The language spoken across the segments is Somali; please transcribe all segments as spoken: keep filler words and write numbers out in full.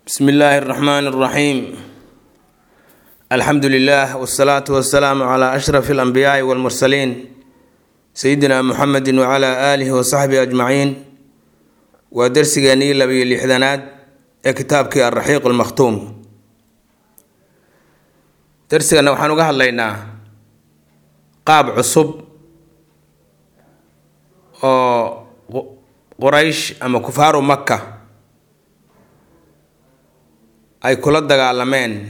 بسم الله الرحمن الرحيم. الحمد لله والصلاة والسلام على أشرف الأنبياء والمرسلين سيدنا محمد وعلى آله وصحبه أجمعين. ودرس جاني لبي الإحدانات كتابك الرحيق المختوم. درسنا وحنو قال لنا قاب عصب قريش أما كفار مكة ay kula dagaalameen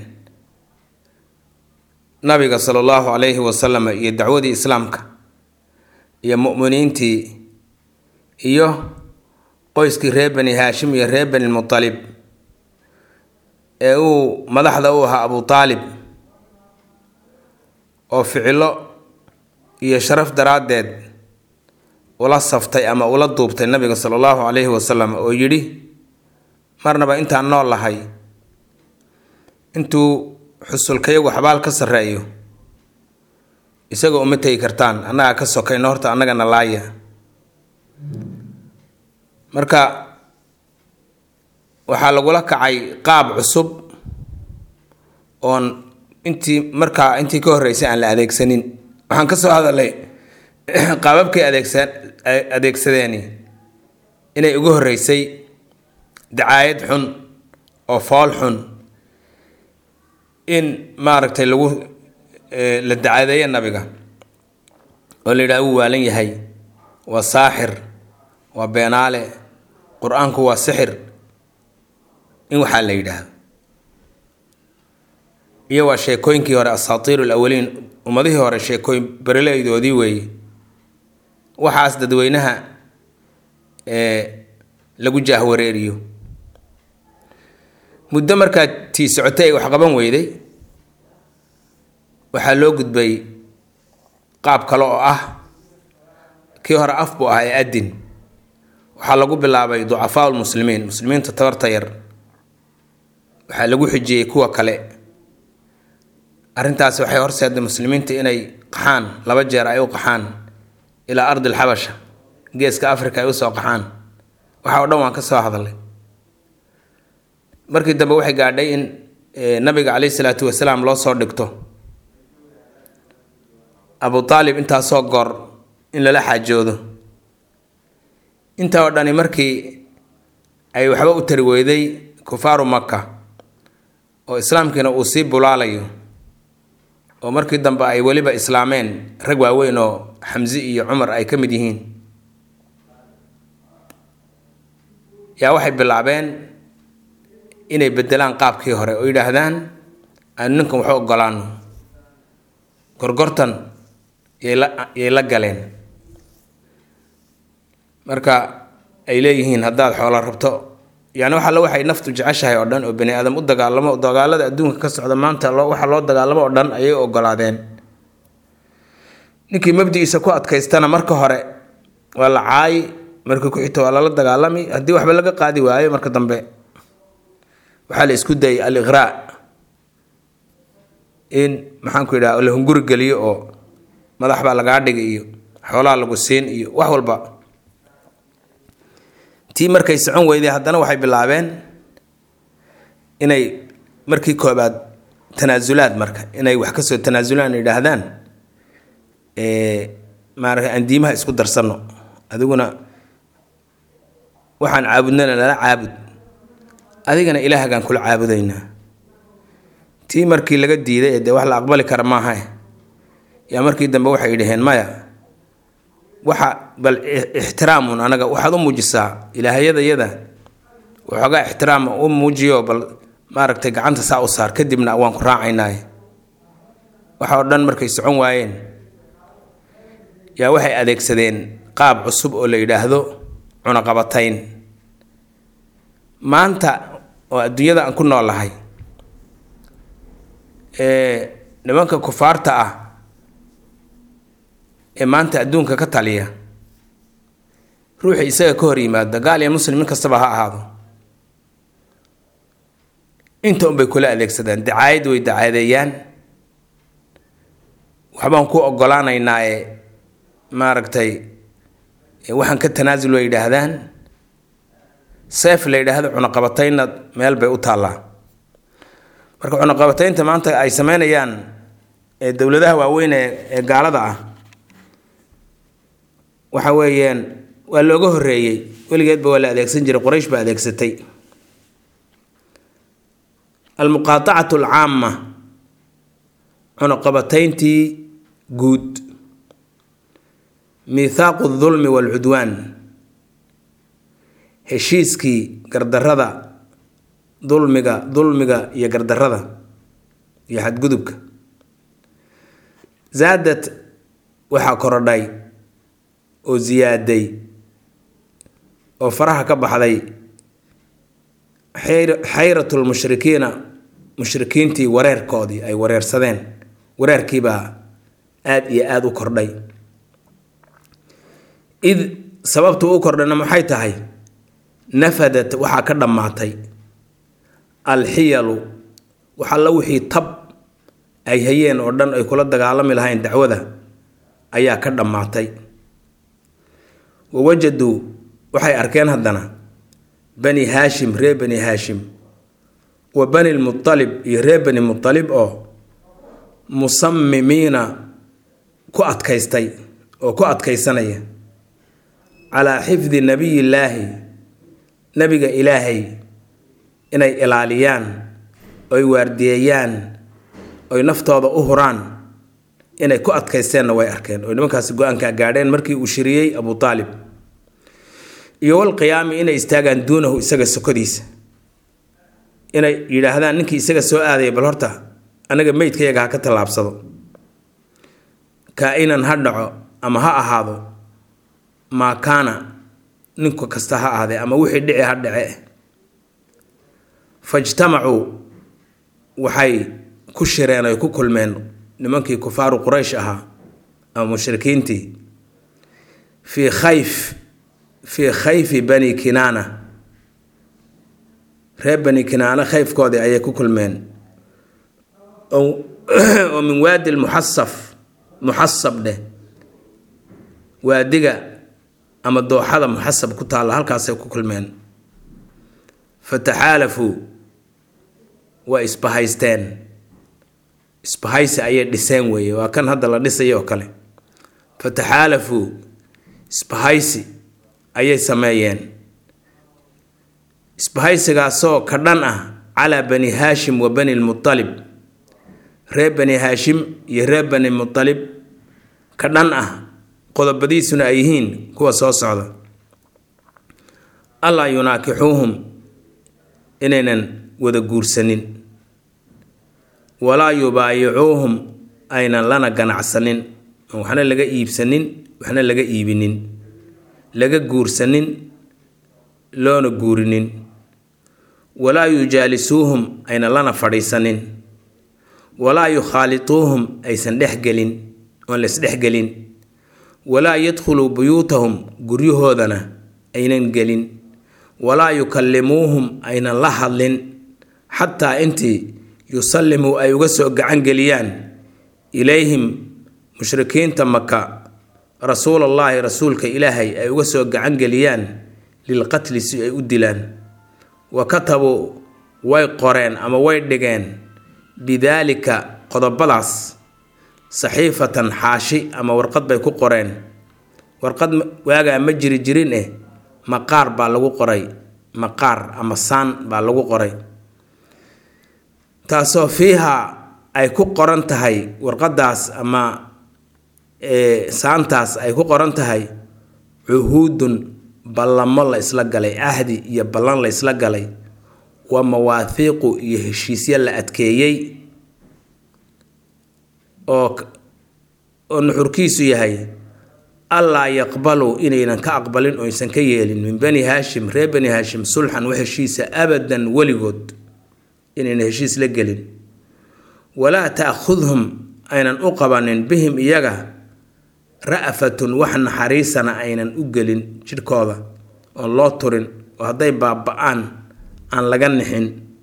nabiga sallallahu alayhi wa sallam iyo dacwadii islaamka iyo mu'miniintii iyo qoyskii reer bani haashim iyo reer bani muttalib ee uu madaxda u ahaa abu taalib oo ficilo iyo sharaf daraadeed ula saftay ama ula duubtay nabiga sallallahu alayhi wa sallam oo yiri marnaba intaan nool lahay intuu xusulkayagu xabaal ka sareeyo isagoo uma tagi kartaan annaga ka sokayno horta annagana laaya. Marka waxaa lagula kacay qaab cusub oon intii markaa intii ka horeysay aan la adeegsanin. Waxaan ka soo hadalay qaababkay adeegsan adeegsadeeni inay ugu horeysay dacaayad xun oo fool xun in maaragtay lagu la dacaadeeyo nabiga oo la yiraahdo waalan yahay waa saaxir waa beenaale quraanku waa sixir in waxa la yiraahdo iyo waa sheekooyinkii hore asaatiirul awwaliin ummadihii hore sheekooyin baraleedoodii weey waxaas dadweynaha ee lagu jaahwareeriyo muddo markaa tii socotay wax qaban weyday waxaa loo gudbay qaab kale oo ah kii hore af buu ahaa adin waxaa lagu bilaabay ducafaa muslimiin muslimiinta tabarta yar waxaa lagu xijiyay kuwa kale. Arrintaas waxay horseeday muslimiinta inay qaxaan laba jeer ay u qaxaan ilaa ardil xabasha geeska afrika ay u soo qaxaan. waxa oo dhan waan ka soo hadalay markii dambe waxay gaadhay in nabiga kaleey salaatu wasalaam loo soo dhigto abu taalib inta soo gor in la xaajoodo inta oo dhani markii ay waxba u tari weyday kufaaru makka oo islaamkiina uu sii bulaalayo oo markii dambe ay waliba islaameen rag waaweyn oo xamzi iyo umar ay kamid yihiin yaa waxay bilaabeen inay bedelaan qaabkii hore oo yiraahdaan aan ninkan wax ogolaano gorgortan yey la galeen. Marka ay leeyihiin haddaad xoolo rabto yani waxa la waxay naftu jeceshahay oo dhan oo bani aadam u dagaalamo dagaalada adduunka ka socda maanta loo waxa loo dagaalamo oo dhan ayay ogolaadeen. Ninkii mabdiisa ku adkaystana marka hore waa la caay marka ku xigto waa la dagaalami haddii waxba laga qaadi waayo marka dambe waxaa la isku dayay al-ighraa in maxaan ku yiraahdaa la hunguri galiyo oo madax baa laga dhigay iyo xoolaha lagu siin iyo wax walba. tii markay socon weyday haddana waxay bilaabeen inay markii koobaad tanaasulaad marka inay wax ka soo tanaasulaan yiraahdaan ee maarka andiimaha isku darsano adiguna waxaan caabudnana la caabud adigana ilaahagan kula caabudaynaa. tii markii laga diiday ee wax la aqbali kara ma aha yaa markii dambe waxay yidhaheen maya waxa bal ixtiraamun anaga waxaad u muujisaa ilaahayada yada waxoogaa ixtiraam u muujiyo bal maaragtay gacanta saa u saar kadibna waan ku raacaynaa. waxa oo dhan markay socon waayeen yaa waxay adeegsadeen qaab cusub oo la yiraahdo cunaqabatayn. maanta oo adduunyada aan ku noolahay ee nimanka kufaarta ah ee maanta adduunka ka taliya ruuxi isaga ka hor yimaada gaal iyo muslim kastaba ha ahaado inta un bay kula adeegsadaan dacaayad way dacaadeeyaan waxbaan ku ogolaanaynaa ee maaragtay waxaan ka tanaasul way yidhaahdaan seef la yidhaahdo cunaqabataynna meel bay u taallaa. marka cunaqabataynta maanta ay sameynayaan ee dowladaha waaweyn ee gaalada ah waxa weeyaan waa looga horeeyay weligeedba waa la adeegsan jiray, Quraysh baa adeegsatay. almuqaatacatu alcaama cunaqabatayntii guud, miithaaqu aldulmi waalcudwaan heshiiskii gardarrada, dulmiga dulmiga iyo gardarrada iyo xadgudubka. zaadad waxaa korodhay oo ziyaaday oo faraha ka baxday xayratu lmushrikiina, mushrikiintii wareerkoodii ay wareersadeen, wareerkiibaa aada iyo aada u kordhay. id sababtu u kordhayna maxay tahay? nafadat waxaa ka dhammaatay alxiyalu wax alla wixii tab ay hayeen oo dhan ay kula dagaalami lahayn dacwada ayaa ka dhammaatay. wawajaduu waxay arkeen haddana bani haashim, reer bani haashim, wa bani lmutalib iyo reer bani mutalib oo musamimiina ku adkaystay oo ku adkaysanaya calaa xifdi nabiyillaahi, nabiga ilaahay inay ilaaliyaan, oy waardiyeeyaan, oy naftooda u huraan, inay ku adkaysteenna way arkeen oo nimankaasi go-aankaa gaadheen markii uu shiriyey Abu Taalib. iyo walqiyaami inay istaagaan duunahu isaga sokodiisa, inay yidhaahdaan ninkii isaga soo aadaya bal horta anaga meydkayaga ha ka tallaabsado, kaa-inan ha dhaco ama ha ahaado, maa kaana ninku kasta ha ahaadee ama wixii dhici ha dhace. fajtamacuu waxay ku shireen ay ku kulmeen nimankii kufaaru Quraysh ahaa ama mushrikiintii fii khayf fii khayfi bani kinaana, reer bani kinaana khayfkoodii ayay ku kulmeen oo min waadi lmuxasaf, muxasab dheh waadiga ama dooxada muxasab ku taalla, halkaasay ku kulmeen. fataxaalafuu waa isbahaysteen, isbahaysi ayay dhiseen weeye, waa kan hadda la dhisay oo kale. fataxaalafuu isbahaysi ayay sameeyeen, isbahaysigaasoo ka dhan ah calaa bani haashim wa bani lmutalib, reer bani haashim iyo reer bani mutalib ka dhan ah, qodobadiisuna ay yihiin kuwa soo socda. allaa yunaakixuuhum inaynan wada guursanin, walaa yubaayicuuhum aynan lana ganacsanin, waxna laga iibsanin waxna laga iibinin, laga guursanin loona guurinin. walaa yujaalisuuhum aynan lana fadhiisanin, walaa yukhaalituuhum aysan dhexgelin oon laisdhexgelin, walaa yadkhuluu buyuutahum guryahoodana aynan gelin, walaa yukallimuuhum aynan la hadlin xataa intii yusallimuu ay uga soo gacan geliyaan ilayhim mushrikiinta maka rasuulallaahi, rasuulka ilaahay ay uga soo gacan geliyaan lilqatli si ay u dilaan. wa katabuu way qoreen ama way dhigeen bidaalika qodobadaas saxiifatan xaashi ama warqad bay ku qoreen. warqad waagaa ma jiri jirin eh maqaar baa lagu qoray, maqaar ama saan baa lagu qoray, taasoo fiiha ay ku qoran tahay warqadaas ama saantaas ay ku qoran tahay cuhuudun ballamo la isla galay, ahdi iyo ballan la isla galay, wa mawaahiiqu iyo heshiisyo la adkeeyey oo oo nuxurkiisu yahay allaa yaqbaluu inaynan ka aqbalin oo aysan ka yeelin min bani haashim, reer bani haashim sulxan wax heshiisa abadan weligood inaynan heshiis la gelin. walaa ta'khudhum aynan u qabanin bihim iyaga ra'fatun wax naxariisana aynan u gelin jidhkooda oon loo turin, oo hadday baaba-aan aan laga nixin.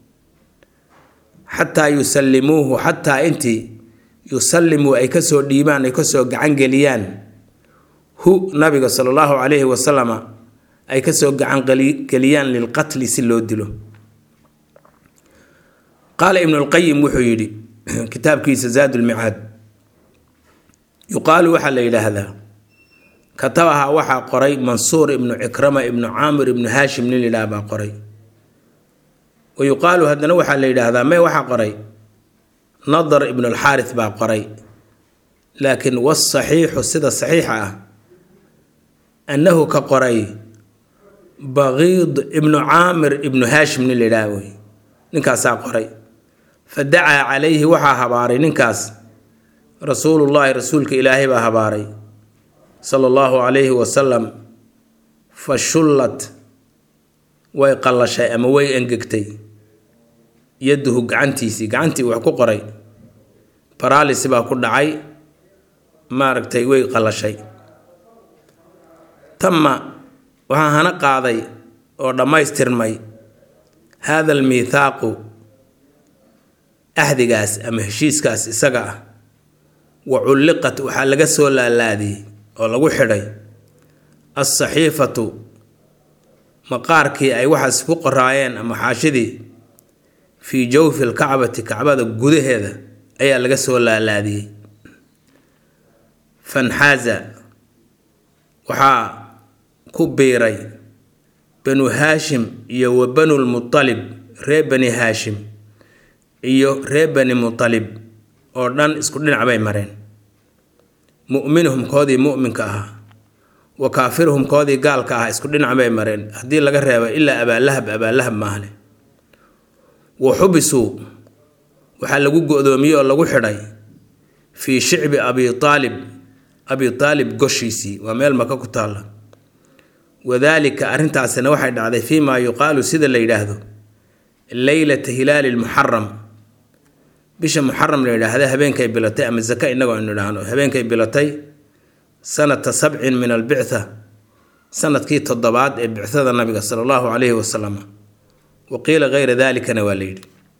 xataa yusallimuuhu xataa intii yusallimuu ay kasoo dhiibaan, ay kasoo gacan geliyaan hu nabiga sala allahu calayhi wasalama ay kasoo gacan geliyaan lilqatli si loo dilo. qaala ibnu lqayim wuxuu yidhi kitaabkiisa zaad ulmicaad, yuqaalu waxaa la yidhaahdaa katabaha waxaa qoray mansuur ibnu cikrama ibnu caamir ibnu haashim nin yidhaah baa qoray. wa yuqaalu haddana waxaa la yidhaahdaa may waxaa qoray nadar ibnu alxaaris baa qoray. laakiin wasaxiixu sida saxiixa ah annahu ka qoray baqiid ibnu caamir ibnu haashim nin la yidhaah wey, ninkaasaa qoray. fa dacaa calayhi waxaa habaaray ninkaas rasuulullaahi rasuulka ilaahay baa habaaray sala allahu calayhi wasalam. fa shullat way qallashay ama way engegtay yaduhu gacantiisii, gacantii wax ku qoray baraalisi baa ku dhacay, maaragtay way qallashay. tama waxaa hana qaaday oo dhammaystirmay haada almiithaaqu ahdigaas ama heshiiskaas isaga ah. wa culliqat waxaa laga soo laalaadiyey oo lagu xidhay alsaxiifatu maqaarkii ay waxaas ku qoraayeen ama xaashidii fii jawfi lkacbati kacbada gudaheeda ayaa laga soo laalaadiyey. fanxaaza waxaa ku biiray banu haashim iyo wa banulmutalib, ree bani haashim iyo ree bani mutalib oo dhan isku dhinac bay mareen. mu'minuhum koodii mu'minka ahaa wa kaafiruhum koodii gaalka ahaa isku dhinac bay mareen, haddii laga reebo ilaa abaalahab abaalahab maahle. wa xubisuu waxaa lagu go-doomiyey oo lagu xidhay fii shicbi abi aalib, abi aalib goshiisii, waa meel maka ku taalla. wadaalika arrintaasina waxay dhacday fii maa yuqaalu sida la yidhaahdo leylata hilaali lmuxaram, bisha muxaram la yidhaahda habeenkay bilatay, ama zaka innagoo aynu idhaahno habeenkay bilatay sanata sabcin min albictha, sanadkii toddobaad ee bicthada nabiga sala allahu calayhi wasalam. wa qiila gayra dalikana waa la yidhi.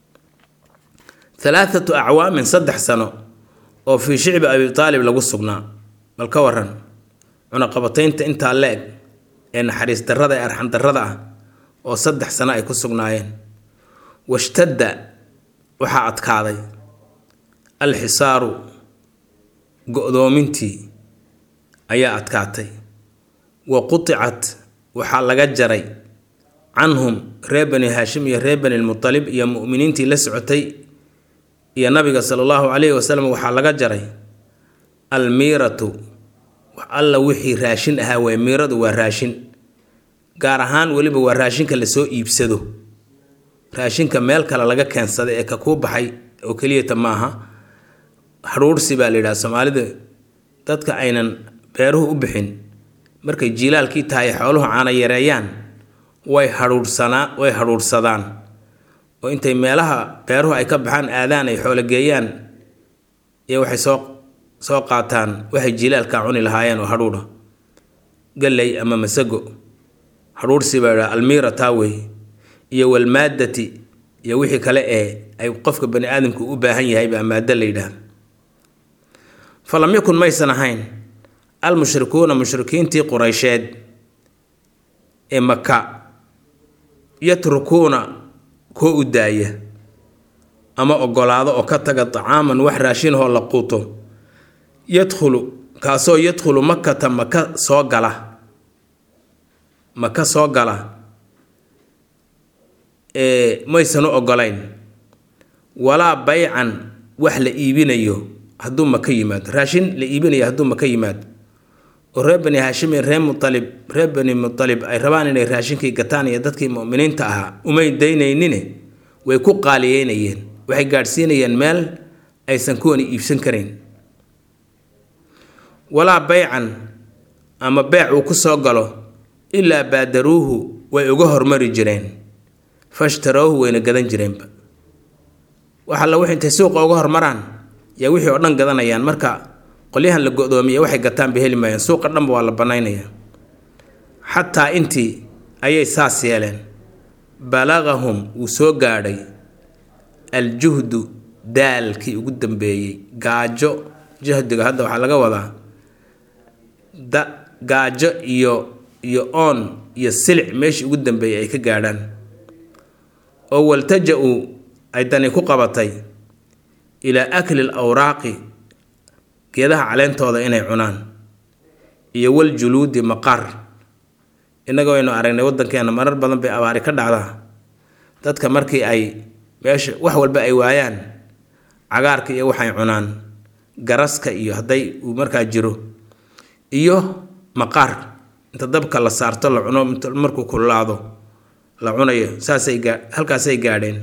halaathatu acwaamin saddex sano oo fii shicbi abi aalib lagu sugnaa. bal ka waran cunaqabataynta intaa la-eg ee naxariis darrada ee arxan darrada ah oo saddex sano ay ku sugnaayeen. washtadda waxaa adkaaday alxisaaru go-doomintii ayaa adkaatay. wa qudicat waxaa laga jaray canhum reer bani haashim iyo reer bani lmutalib iyo mu'miniintii la socotay iyo nabiga sala allahu calayhi wasalam waxaa laga jaray almiiratu wax alla wixii raashin ahaa. way miiradu waa raashin, gaar ahaan weliba waa raashinka lasoo iibsado, raashinka meel kale laga keensada ee ka kuu baxay oo keliyata maaha. hadhuurhsi baa la yidhaha soomaalida, dadka aynan beeruhu u bixin markay jiilaalkii tahay xooluhu caana yareeyaan way hadhuursanaa way hadhuursadaan oo intay meelaha beeruhu ay ka baxaan aadaan ay xoolo geeyaan iyo waxay soo soo qaataan waxay jiilaalka cuni lahaayeen oo hadhuudha, galley ama masago. hadhuurhsi baa yidhaha almiira taawey iyo walmaadati iyo wixii kale ee ay qofka bani aadamku u baahan yahay baa maaddo la yidhaah. falam yakun maysan ahayn almushrikuuna mushrikiintii quraysheed ee maka yatrukuuna koo u daaya ama ogolaado oo ka taga tacaaman wax raashinahoo la quuto yadkhulu kaasoo yadkhulu makata maka soo gala maka soo gala ee maysan u ogolayn. walaa baycan wax la iibinayo hadduu maka yimaado, raashin la iibinayo hadduu maka yimaado oo reer bani haashim iyo reer mutalib reer bani mutalib ay rabaan inay raashinkii gataan iyo dadkii mu'miniinta ahaa umay daynaynine way ku qaaliyeynayeen, waxay gaadhsiinayeen meel aysan kuwani iibsan karayn. walaa baycan ama beec uu ku soo galo ilaa baadaruuhu way uga hormari jireen, fashtaroohu wayna gadan jireenba. waxa la wixii intay suuqa uga hormaraan yaa wixii oo dhan gadanayaan, marka qolyahan la go-doomiya waxay gataan ba heli maayaan, suuqa dhanba waa la banaynaya. xataa intii ayay saas yeeleen balagahum wuu soo gaadhay aljuhdu daalkii ugu dambeeyey. gaajo jahdiga hadda waxaa laga wadaa da gaajo iyo iyo oon iyo silic meeshii ugu dambeeyay ay ka gaadhaan. oo waltaja-uu ay dani ku qabatay ilaa akli l awraaqi geedaha caleentooda inay cunaan, iyo waljuluudi maqaar. innaga waynu aragnay waddankeena marar badan bay abaari ka dhacdaa, dadka markii ay meesha wax walba ay waayaan cagaarka iyo waxay cunaan, garaska iyo hadday uu markaa jiro, iyo maqaar inta dabka la saarto la cuno markuu kululaado la cunayo. saasay halkaasay gaadheen.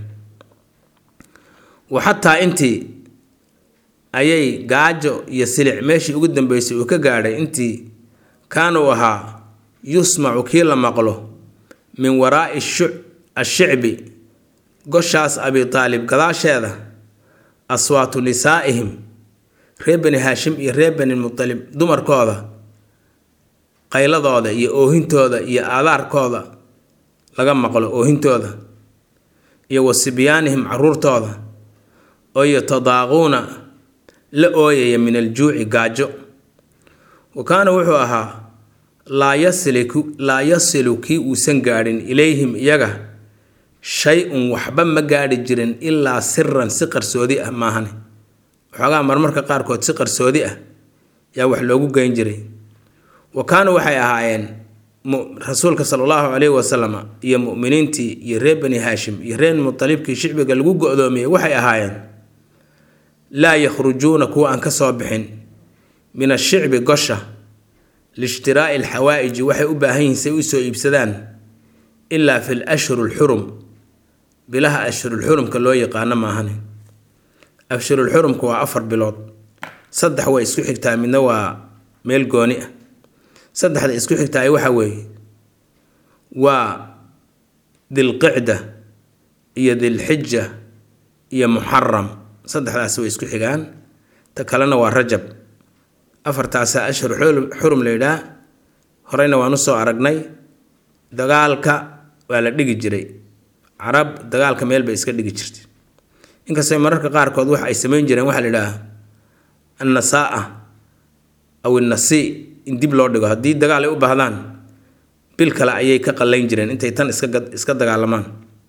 waxataa intii ayay gaajo iyo silic meeshii ugu dambeysay uu ka gaadhay, intii kaana uu ahaa yusmacu kii la maqlo min waraa'i ashicbi goshaas abi taalib gadaasheeda aswaatu nisaa'ihim reer bani haashim iyo reer bani mutalib dumarkooda qayladooda iyo oohintooda iyo aadaarkooda laga maqlo, oohintooda iyo wasibyaanihim caruurtooda oo yatadaaquuna la ooyaya min aljuuci gaajo. wa kaana wuxuu ahaa laa yasiliku laa yasilu kii uusan gaadhin ilayhim iyaga shay-un waxba ma gaadhi jirin ilaa siran si qarsoodi ah maahane. waxoogaa marmarka qaarkood si qarsoodi ah yaa wax loogu geyn jiray. wa kaana waxay ahaayeen rasuulka sala allahu calayhi wasalam iyo mu'miniintii iyo reer bani haashim iyo reer mutalibkii shicbiga lagu go-doomiyey waxay ahaayeen laa yakhrujuuna kuwa aan ka soo bixin min ashicbi gosha liishtiraa'i alxawaa'iji waxay u baahan yihiin say u soo iibsadaan ilaa fi lashhuri lxurum bilaha ashhurulxurumka loo yaqaano maahane. ashhurulxurumka waa afar bilood, saddex way isku xigtaa, midna waa meel gooni ah. saddexda isku xigtaay waxa weeye waa dilqicda iyo dilxija iyo muxaram, saddexdaas way isku xigaan. ta kalena waa rajab. afartaasaa ashhur xurum la yidhaah. horeyna waan usoo aragnay. dagaalka waa la dhigi jiray, carab dagaalka meel bay iska dhigi jirtay, inkastoo mararka qaarkood wax ay samayn jireen waxaa la yidhaah annasaa aw innasi, in dib loo dhigo haddii dagaal ay u baahdaan bil kale ayay ka qallayn jireen intay tan iska iska dagaalamaan.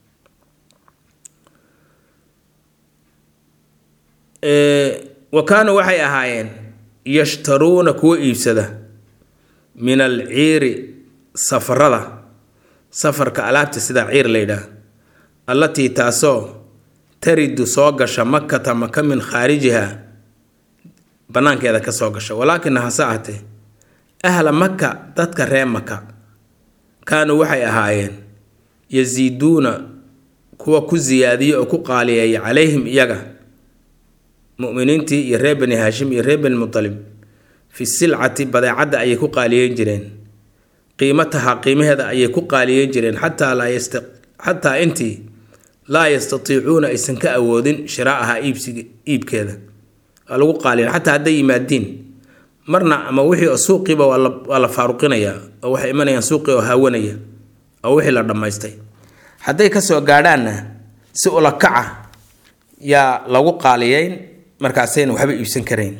wa kaanuu waxay ahaayeen yashtaruuna kuwa iibsada min alciiri safarada, safarka alaabta sida ciir la yidhaah, allatii taasoo taridu soo gasha makata maka min khaarijiha banaankeeda ka soo gasha. walaakina hase ahatee ahla maka dadka reer maka kaanuu waxay ahaayeen yasiiduuna kuwa ku siyaadiye oo ku qaaliyeeya calayhim iyaga mu'miniintii iyo reer bani haashim iyo reer bani mutalib fi silcati badeecadda ayay ku qaaliyeyn jireen, qiimataha qiimaheeda ayay ku qaaliyeyn jireen xataa laa yasta xataa intii laa yastatiicuuna aysan ka awoodin shiraacaha iibsiga iibkeeda waa lagu qaaliyen. xataa hadday yimaadiin marna ama wixii oo suuqiiba waa la waa la faaruqinayaa oo waxay imanayaan suuqii oo haawanaya oo wixii la dhammaystay. hadday ka soo gaadhaanna si ula kaca yaa lagu qaaliyeyn, markaasayna waxba iibsan karayn.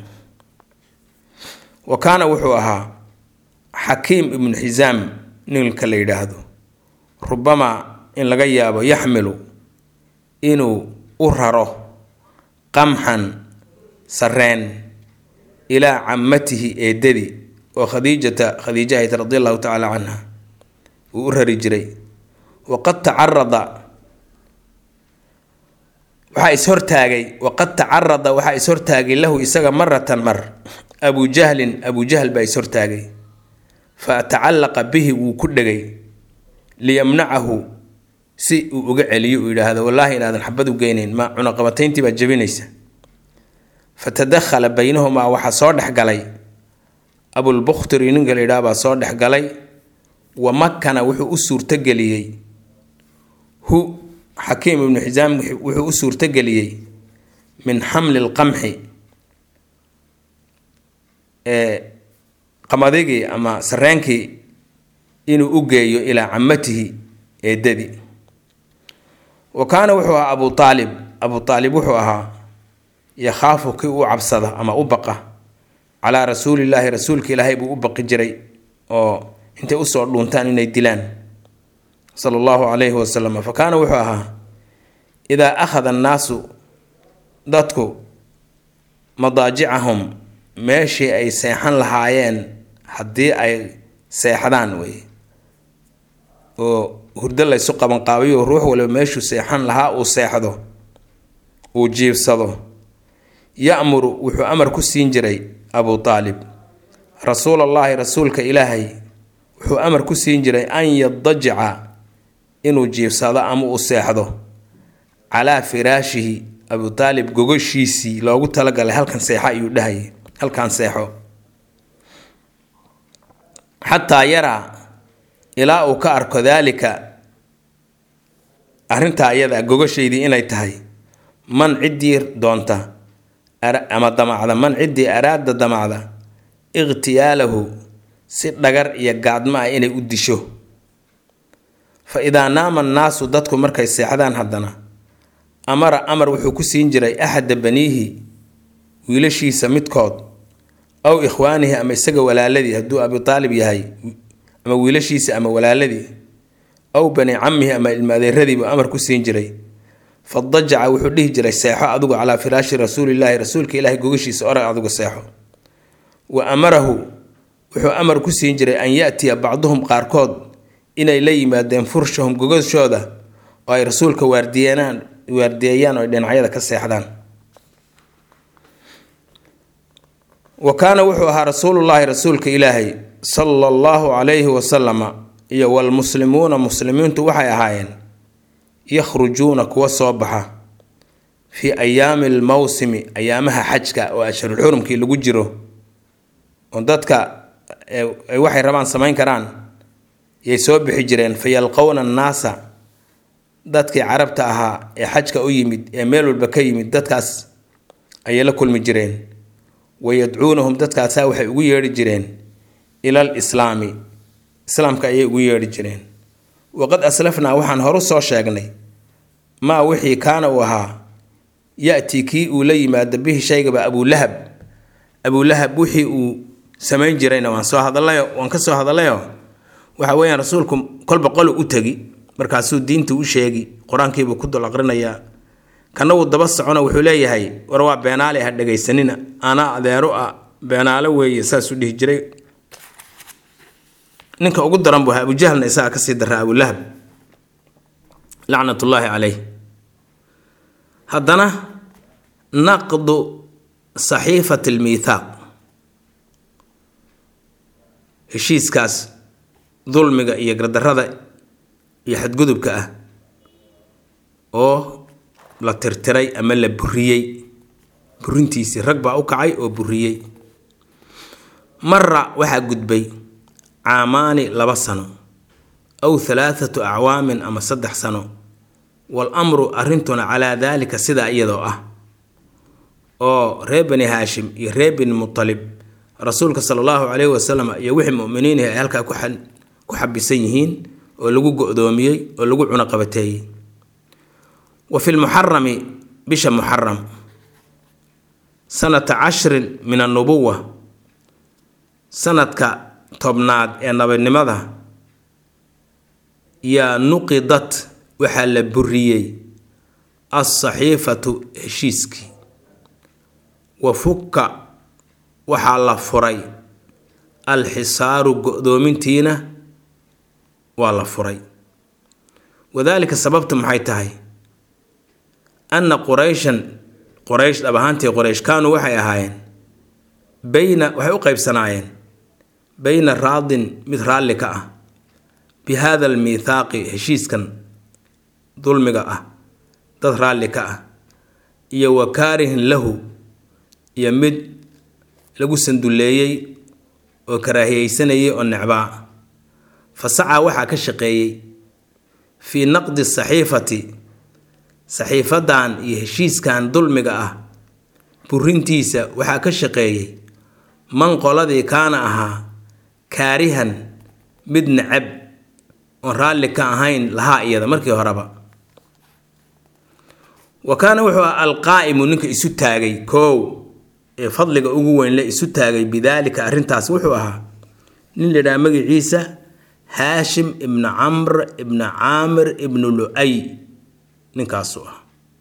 wa kaana wuxuu ahaa xakiim ibnu xisaam ninka la yidhaahdo rubamaa in laga yaabo yaxmilu inuu u raro qamxan sareen ilaa camatihi eedadii oo khadiijata khadiija ahayd radi allahu tacaala canha wuu u rari jiray. waqad tacarada waxaa ishortaagay waqad tacarada waxaa ishortaagay lahu isaga maratan mar abu jahlin abu jahl baa ishortaagay fa tacallaqa bihi wuu ku dhegay liyamnacahu si uu uga celiyo uu yidhaahdo wallaahi inaadan xabad u geynayn ma cunaqabatayntii baa jabinaysa. fatadakhala baynahumaa waxaa soo dhexgalay abulbukhtiri ninka la yidhaha baa soo dhexgalay. wa makana wuxuu u suurtogeliyey hu xakiim ibnu xisaam wuxuu u suurtogeliyey min xamli lqamxi qamadagii ama sareenkii inuu u geeyo ilaa camatihi eedadii. wa kaana wuxuu ahaa abu aalib abu aalib wuxuu ahaa yakhaafu kii u cabsada ama u baqa calaa rasuulillaahi rasuulka ilaahay buu u baqi jiray oo intay u soo dhuuntaan inay dilaan sala allahu calayhi wasalam. fa kaana wuxuu ahaa idaa akhada annaasu dadku madaajicahum meeshii ay seexan lahaayeen haddii ay seexdaan wey oo hurdo laysu qabanqaabiyo ruux waliba meeshuu seexan lahaa uu seexdo uu jiifsado, ya'muru wuxuu amar ku siin jiray abu taalib rasuulallaahi rasuulka ilaahay wuxuu amar ku siin jiray an yadajica inuu jiifsado ama uu seexdo calaa firaashihi. abu taalib gogoshiisii loogu talagalay halkan seexo ayuu dhahayay, halkan seexo, xataa yaraa ilaa uu ka arko daalika arrintaa iyada gogoshaydii inay tahay man ciddii doonta ama damacda man ciddii araada damacda iqhtiyaalahu si dhagar iyo gaadma ah inay u disho. fa idaa naama annaasu dadku markay seexdaan haddana amara amar wuxuu ku siin jiray axada baniihi wiilashiisa midkood aw ikhwaanihi ama isaga walaaladii hadduu abu taalib yahay ama wiilashiisa ama walaaladii aw bani camihi ama ilma adeeradii buu amar ku siin jiray. fadajaca wuxuu dhihi jiray seexo adigu calaa firaashi rasuulillaahi rasuulka ilaahay gogashiisa orag adigu seexo. wa amarahu wuxuu amar ku siin jiray an ya'tiya bacduhum qaarkood inay la yimaadeen furshahum gogashooda oo ay rasuulka waardiyeeyaan waardiyeeyaan oo dhinacyada ka seexdaan. wa kaana wuxuu ahaa rasuulullaahi rasuulka ilaahay sala allahu calayhi wasalama iyo walmuslimuuna muslimiintu waxay ahaayeen yakhrujuuna kuwa soo baxa fii ayaami almawsimi ayaamaha xajka oo ashhurulxurumkii lagu jiro oo dadka ay waxay rabaan samayn karaan yay soo bixi jireen. fa yalqowna annaasa dadkii carabta ahaa ee xajka u yimid ee meel walba ka yimid dadkaas ayay la kulmi jireen. wayadcuunahum dadkaasaa waxay ugu yeedhi jireen ila alislaami islaamka ayay ugu yeedhi jireen. waqad aslafnaa waxaan horu soo sheegnay maa wixii kaana uu ahaa ya-tii kii uu la yimaado bihi shaygaba abulahab abulahab wixii uu samayn jirayna waan soo hadalayo waan ka soo hadalayo waxa weeyaan rasuulku kolba qolo u tegi markaasuu diinta u sheegi qur-aankiibuu ku dul aqrinayaa kana wuu daba socona wuxuu leeyahay war waa beenaale ha dhegaysanina anaa adeero ah beenaale weeye saasuu dhihi jiray. ninka ugu daran buu ahaa abujahlna isaga kasii daraa abulahab lacnatullaahi caleyh. haddana naqdu saxiifati almiithaaq heshiiskaas dulmiga iyo gardarrada iyo xadgudubka ah oo la tirtiray ama la buriyey burintiisii rag baa u kacay oo buriyey. mara waxaa gudbay caamaani laba sano aw halaathatu acwaamin ama saddex sano wal amru arrintuna calaa daalika sidaa iyadoo ah oo reer bani haashim iyo reer bani mutalib rasuulka sala allahu calayhi wasalam iyo wixii mu'miniinah ay halkaa ku xabisan yihiin oo lagu go-doomiyey oo lagu cunaqabateeyey. wa fi lmuxarami bisha muxaram sanata cashrin min annubuwa sanadka tobnaad ee nabadnimada yaa nuqidat waxaa la buriyey alsaxiifatu heshiiskii wa fukka waxaa la furay alxisaaru go-doomintiina waa la furay. wadaalika sababta maxay tahay anna qurayshan qoraysh dhab ahaantii qoraysh kaanuu waxay ahaayeen bayna waxay u qaybsanaayeen bayna raadin mid raalli ka ah bi haada almiithaaqi heshiiskan dulmiga ah dad raalli ka ah iyo wa kaarihin lahu iyo mid lagu sanduleeyey oo karaahiyeysanayay oo necbaa. fa sacaa waxaa ka shaqeeyey fii naqdi saxiifati saxiifadan iyo heshiiskan dulmiga ah burintiisa waxaa ka shaqeeyey man qoladii kaana ahaa kaarihan mid necab oon raalli ka ahayn lahaa iyada markii horeba. wa kaana wuxuu aha alqaa'imu ninka isu taagay koow ee fadliga ugu weyn le isu taagay bidaalika arrintaas wuxuu ahaa nin la yidhaha magaciisa haashim ibnu camr ibnu caamir ibnu lu'ay ninkaasuu ah.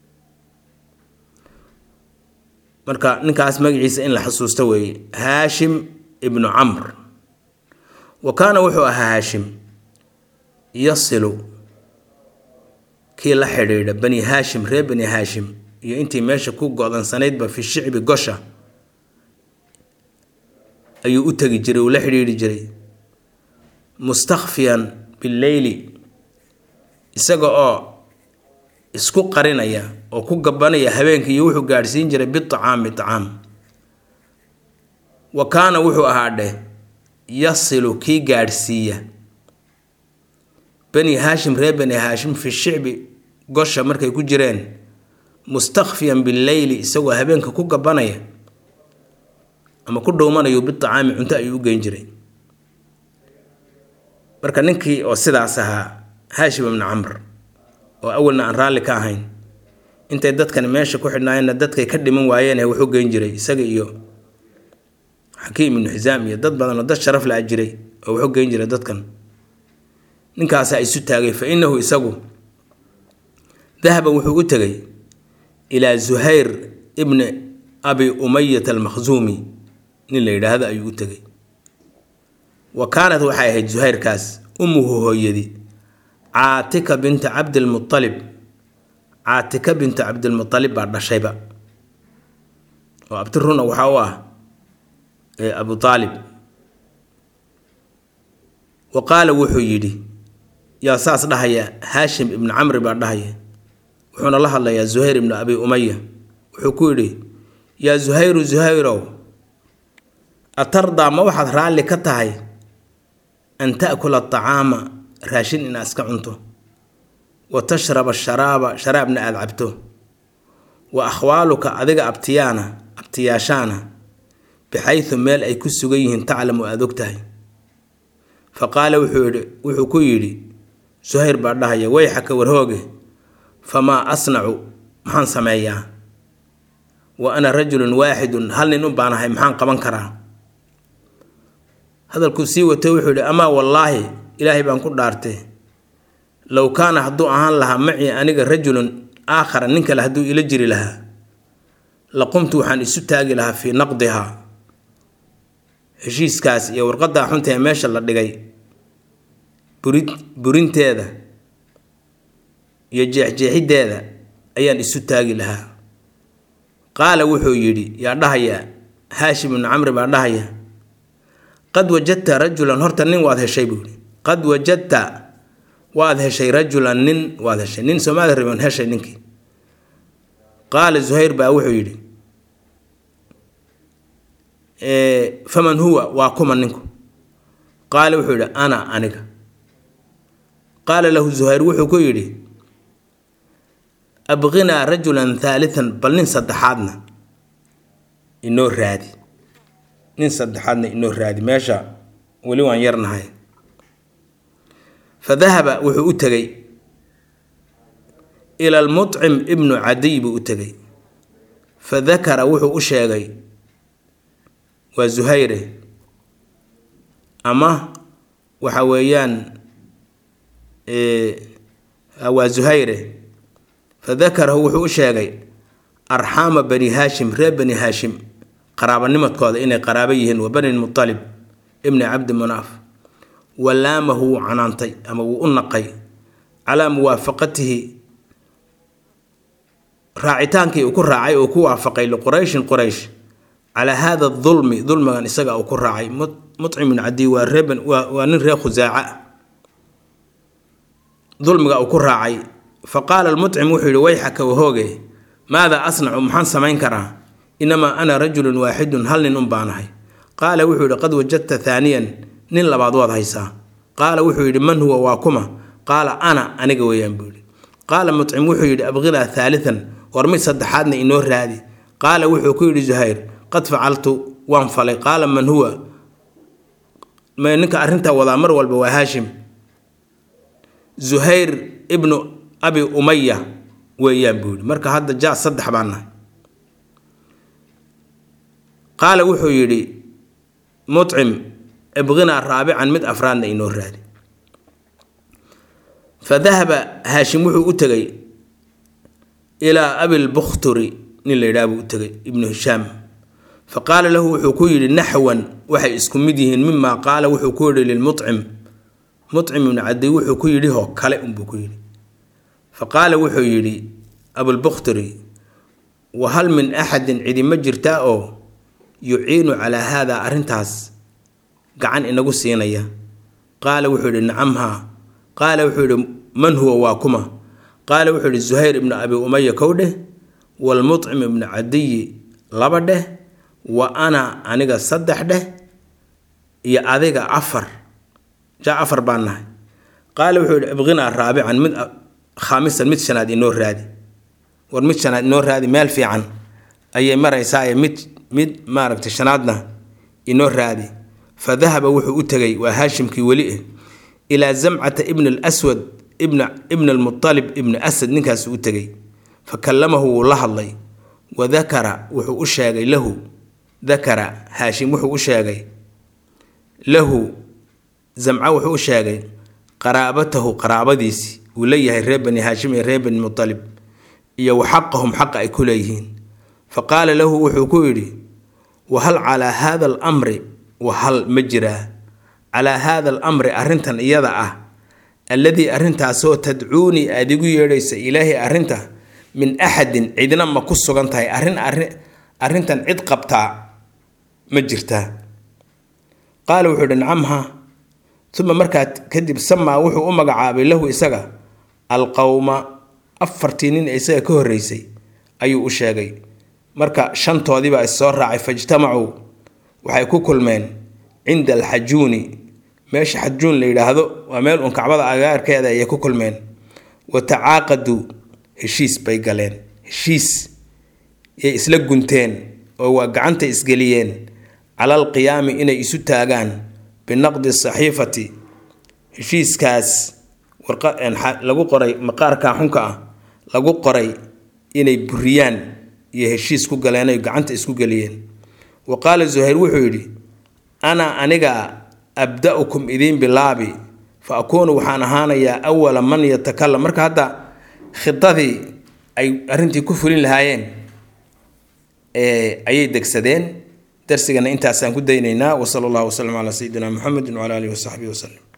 marka ninkaas magaciisa in la xasuusto weeye, haashim ibnu camr. wa kaana wuxuu ahaa haashim yasilu kii la xidhiidha bani haashim, reer bani haashim iyo intii meesha ku go-dansanaydba fi shicbi gosha ayuu u tegi jiray, uu la xidhiidhi jiray. mustakfiyan bileyli, isaga oo isku qarinaya oo ku gabanaya habeenkii, iyo wuxuu gaadhsiin jiray biacaami acaam. wa kaana wuxuu ahaa dheh yasilu kii gaadhsiiya bani haashim reer bani haashim fi shicbi gosha markay ku jireen, mustakfiyan bileyli, isagoo habeenka ku gabanaya ama ku dhowmanayo biacaami cunto ayuu u geyn jiray. marka ninkii oo sidaas ahaa haashim ibnu camr, oo awalna aan raalli ka ahayn, intay dadkani meesha ku xidhnaayeenna dadkay ka dhiman waayeen wuxuu geyn jiray isaga iyo xakiim ibnu xisaam iyo dad badan oo dad sharaf la jiray oo wuxuu geyn jiray dadkan. ninkaasaa isu taagay, fa innahu isagu dahaba wuxuu u tegay ilaa zuhayr ibni abi umayat almakhzuumi, nin la yidhaahdo ayuu u tegay. wa kaanat waxay ahayd zuhayrkaas ummuhu hooyadii caatika binta cabdilmualib, caatika binta cabdilmualib baa dhashayba, oo abti runa waxaa u ah abu aalib. wa qaala wuxuu yidhi, yaa saas dhahaya haashim ibnu camri baa dhahaya, wuxuuna la hadlayaa zuhayr ibnu abi umaya. wuxuu ku yidhi, yaa zuhayru zuhayrow, atardaa ma waxaad raalli ka tahay an ta'kula acaama raashin inaad iska cunto, wa tashraba sharaaba sharaabna aada cabto, wa akhwaaluka adiga abtiyaana abtiyaashaana bixaysu meel ay ku sugan yihiin taclamu aada og tahay. fa qaala wuxuu ku yidhi zuhayr baa dhahaya, wayxaka warhooge, famaa asnacu maxaan sameeyaa, wa ana rajulun waaxidun hal nin u baanahay maxaan qaban karaa. hadalkuu sii wato wuxuu yidhi, amaa wallaahi ilaahay baan ku dhaartay, low kaana hadduu ahaan lahaa macii aniga rajulun aakhara, nin kale hadduu ila jiri lahaa, la qumtu waxaan isu taagi lahaa fii naqdihaa, heshiiskaas iyo warqadaa xunta ee meesha la dhigay burid burinteeda iyo jeexjeexiddeeda ayaan isu taagi lahaa. qaala wuxuu yidhi, yaa dhahaya haashim ibnu camri baa dhahaya, qad wajadta rajulan, horta nin waad heshay buu yidhi, qad wajadta waad heshay rajulan, nin waad heshay, nin soomaali raban heshay ninkii. qaala zuhayr baa wuxuu yidhi, faman huwa, waa kuma ninku? qaala wuxuu yidhi, ana aniga. qaala lahu zuhayr wuxuu ku yidhi, abqinaa rajulan thaalithan, bal nin saddexaadna inoo raadi, nin saddexaadna inoo raadi, meesha weli waan yarnahay. fa dahaba wuxuu u tegay ila almucim ibnu cadiy buu u tegay. fa dakara wuxuu u sheegay, waa zuhayre, ama waxa weeyaan waa zuhayre. fa dakarahu wuxuu u sheegay arxaama bani haashim, reer bani haashim qaraabanimadkooda inay qaraabo yihiin, wa bani mualib ibni cabdi munaaf. walaamahu wuu canaantay ama wuu u naqay calaa muwaafaqatihi, raacitaankii uu ku raacay oo ku waafaqay liqurayshin quraysh, calaa haada dulmi, dulmigan isaga uu ku raacay. mucim ibn cadiy waa reeban waa nin reer khusaaca, dulmiga uu ku raacay. fa qaala almucim wuxuu yihi, wayxaka wahooge, maada asnacu maxaan samayn karaa, inamaa ana rajulun waaxidun hal nin un baanahay. qaala wuxuu yihi, qad wajadta haaniyan, nin labaad waad haysaa. qaala wuxuu yidhi, man huwa, waa kuma? qaala ana aniga weeyaan buu yihi. qaala mucim wuxuu yidhi, abqinaa haalian, war mid saddexaadna inoo raadi. qaala wuxuu ku yidhi zuhayr, qad facaltu, waan falay. qaala man huwa, ma ninka arrintaa wadaa mar walba waa haashim, zuhayr ibnu abi umaya weeyaan buu yihi. marka hadda jaa saddex baan nahay. qaala wuxuu yidhi mucim, ibqinaa raabican, mid afraadna inoo raadi. فذهب هاشم وحو أتغي إلى أبي البختري نيل يدابو أتغي ابن هشام فقال له وحو كويري نحوا وحي اسكمديهن مما قال وحو كويري للمطعم مطعم من عدي وحو كويري هو كالئ بكويري فقال وحو يري أبو البختري وهل من أحد عدي مجرتاء يعين على هذا أرنتاس قعن إنه سينيا قال وحول نعمها قال وحول من هو واكما قال وحول الزهير بن أبي أمية كوده والمطعم بن عدي لبده وأنا أنيقا صدح ده يا أذيقا عفر جاء عفر بانه قال وحول ابغنا الرابعا من خامسا مت شناد النور هذه ورمت شناد النور هذه مال في عن أي مرة يساعي مت مت ما ركت شنادنا النور هذه فذهب وحو أتغي وهاشم كي ولئه إلى زمعة ابن الأسود ابن ابن المطلب ابن أسد نكاس أتغي فكلمه الله الله وذكر وحو أشاغي له ذكر هاشم وحو أشاغي له زمعة وحو أشاغي قرابته قرابديسي وليه الربن هاشم الربن المطلب يو حقهم حق أكليهين فقال له وحو كويري وهل على هذا الأمر وهل مجرى على هذا الأمر أرنتا يضع الذي أرنتا سو تدعوني أدقو يريس إلهي أرنتا من أحد عدنا ما كسو غنتهي أرن أرن أرنتا عد قبطا مجرتا قال وحو نعمها ثم مركات كدب سمى وحو أمك عابي له إساقا القوم أفرتينين إساقا كهريسي أيو أشاقي مركا شنطو ديبا السور راعي فاجتمعوا waxay ku kulmeen cinda alxajuuni meesha xajuun la yiraahdo waa meel un kacbada agaarkeeda ay ku kulmeen watacaaqadu heshiis bay galeen heshiis ay isla gunteen oo waa gacanta isgeliyeen cala alqiyaami inay isu taagaan binaqdi saxiifati heshiiskaas warqa lagu qoray maqaarka xunka ah lagu qoray inay buriyaan iyo heshiis ku galeen ay gacanta isku geliyeen وقال الزهير وحيدي أنا أنيقا أبدأكم إذين باللابي فأكون وحانهانا يا أول من يتكلم مركا هذا خطتي أي أرنتي كفرين لهايين أي دكسدين درسينا إنت أسان كدينينا وصلى الله وسلم على سيدنا محمد وعلى آله وصحبه وسلم